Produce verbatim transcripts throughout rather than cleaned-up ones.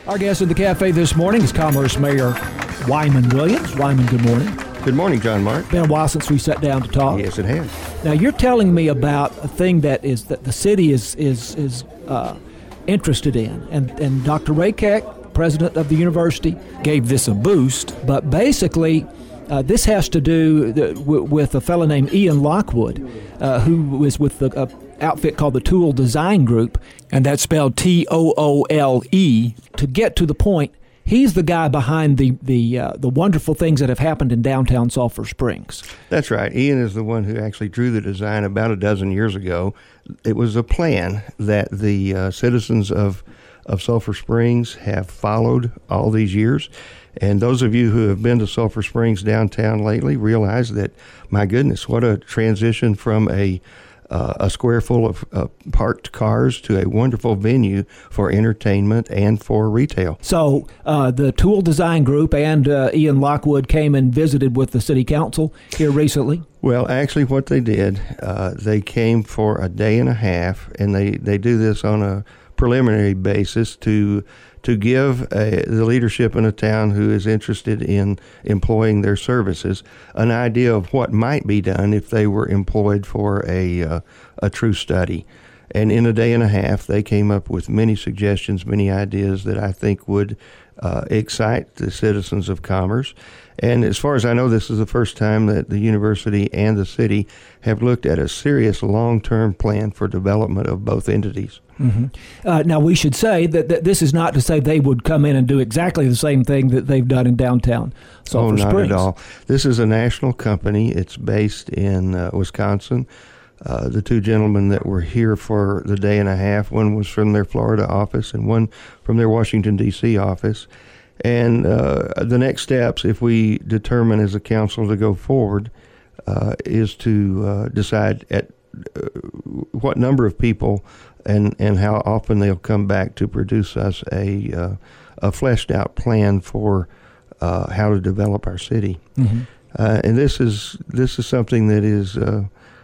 Our guest in the cafe this morning is Commerce Mayor Wyman Williams. Wyman, good morning. Good morning, John Mark. Been a while since we sat down to talk. Yes, it has. Now, you're telling me about a thing that is that the city is is is uh, interested in, and and Doctor Ray Keck, president of the university, gave this a boost. But basically, uh, this has to do the, w- with a fellow named Ian Lockwood, uh, who was with the uh, outfit called the Toole Design Group, and that's spelled T O O L E. To get to the point, he's the guy behind the the uh, the wonderful things that have happened in downtown Sulphur Springs. That's right. Ian is the one who actually drew the design about a dozen years ago. It was a plan that the uh, citizens of of Sulphur Springs have followed all these years. And those of you who have been to Sulphur Springs downtown lately realize that, my goodness, what a transition from a Uh, a square full of uh, parked cars to a wonderful venue for entertainment and for retail. So uh, the Toole Design Group and uh, Ian Lockwood came and visited with the city council here recently. Well, actually what they did, uh, they came for a day and a half, and they, they do this on a preliminary basis to to give a, the leadership in a town who is interested in employing their services an idea of what might be done if they were employed for a uh, a true study. And in a day and a half, they came up with many suggestions, many ideas that I think would uh, excite the citizens of Commerce. And as far as I know, this is the first time that the university and the city have looked at a serious long-term plan for development of both entities. Mm-hmm. Uh, now, we should say that, that this is not to say they would come in and do exactly the same thing that they've done in downtown Sulphur Oh, not Springs. at all. This is a national company. It's based in uh, Wisconsin. Uh, the two gentlemen that were here for the day and a half, one was from their Florida office and one from their Washington, D C office. And uh, the next steps, if we determine as a council to go forward, uh, is to uh, decide at uh, what number of people and, and how often they'll come back to produce us a uh, a fleshed out plan for uh, how to develop our city. Mm-hmm. Uh, and this is this is something that is, uh,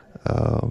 uh,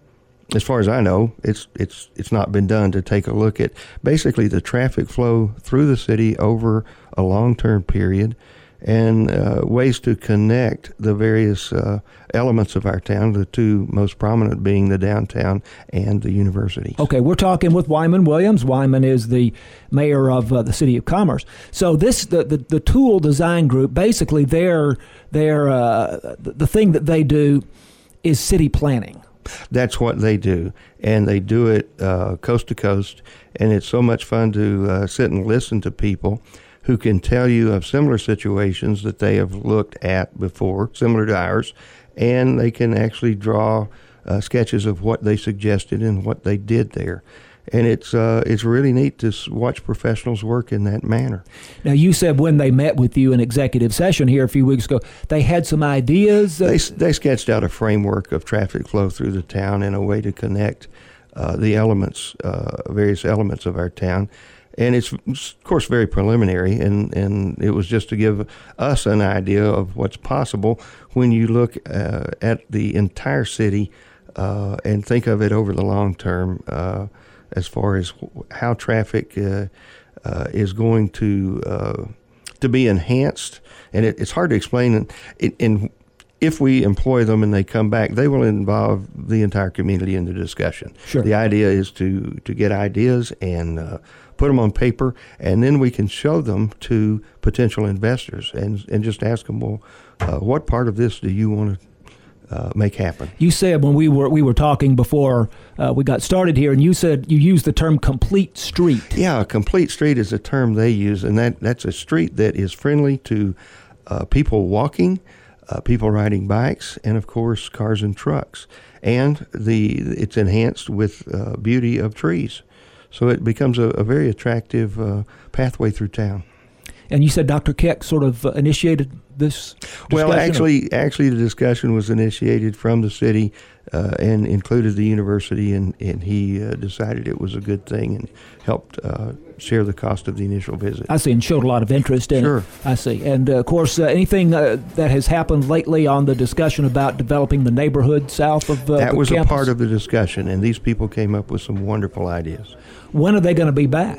as far as I know, it's it's it's not been done to take a look at basically the traffic flow through the city over a long-term period, and uh, ways to connect the various uh, elements of our town, the two most prominent being the downtown and the university. Okay, we're talking with Wyman Williams. Wyman is the mayor of uh, the City of Commerce. So this, the, the, the Toole Design Group, basically their, their, uh, the thing that they do is city planning. That's what they do, and they do it uh, coast to coast, and it's so much fun to uh, sit and listen to people who can tell you of similar situations that they have looked at before, similar to ours, and they can actually draw uh, sketches of what they suggested and what they did there. And it's uh, it's really neat to watch professionals work in that manner. Now, you said when they met with you in executive session here a few weeks ago, they had some ideas. They they sketched out a framework of traffic flow through the town and a way to connect uh, the elements, uh, various elements of our town. And it's, of course, very preliminary, and, and it was just to give us an idea of what's possible when you look uh, at the entire city uh, and think of it over the long term uh, as far as how traffic uh, uh, is going to uh, to be enhanced. And it, it's hard to explain. And, and if we employ them and they come back, they will involve the entire community in the discussion. Sure. The idea is to, to get ideas and uh, put them on paper, and then we can show them to potential investors and and just ask them, well, uh, what part of this do you want to uh, make happen? You said when we were we were talking before uh, we got started here, and you said you used the term complete street. Yeah, a complete street is a term they use, and that, that's a street that is friendly to uh, people walking, uh, people riding bikes, and of course cars and trucks. And the it's enhanced with uh, beauty of trees. So it becomes a, a very attractive uh, pathway through town. And you said Doctor Keck sort of uh, initiated this discussion? Well, actually, or? actually, the discussion was initiated from the city uh, and included the university, and, and he uh, decided it was a good thing and helped uh, share the cost of the initial visit. I see, and showed a lot of interest in sure. it. I see. And, uh, of course, uh, anything uh, that has happened lately on the discussion about developing the neighborhood south of uh, That the was campus? a part of the discussion, and these people came up with some wonderful ideas. When are they going to be back?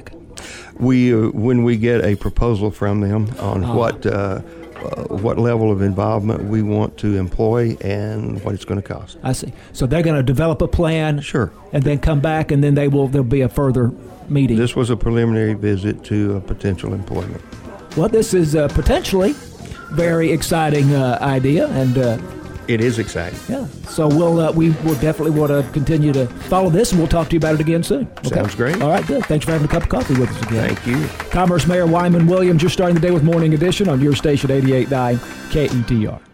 We, uh, when we get a proposal from them on Ah. what uh, uh, what level of involvement we want to employ and what it's going to cost. I see. So they're going to develop a plan, Sure. and then come back, and then they will there'll be a further meeting. This was a preliminary visit to a potential employment. Well, this is uh, potentially very exciting uh, idea, and uh, It is exciting. yeah. So we'll uh, we will definitely want to continue to follow this, and we'll talk to you about it again soon. Okay? Sounds great. All right, good. Thanks for having a cup of coffee with us again. Thank you. Commerce Mayor Wyman Williams, you're starting the day with Morning Edition on your station eighty-eight point nine K E T R.